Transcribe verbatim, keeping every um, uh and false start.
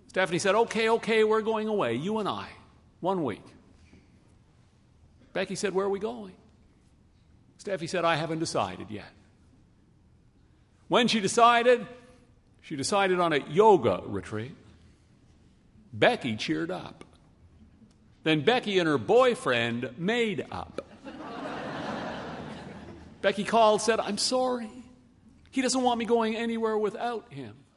Stephanie said, okay, okay, we're going away, you and I, one week. Becky said, where are we going? Steffi said, I haven't decided yet. When she decided, she decided on a yoga retreat. Becky cheered up. Then Becky and her boyfriend made up. Becky called, said, I'm sorry. He doesn't want me going anywhere without him.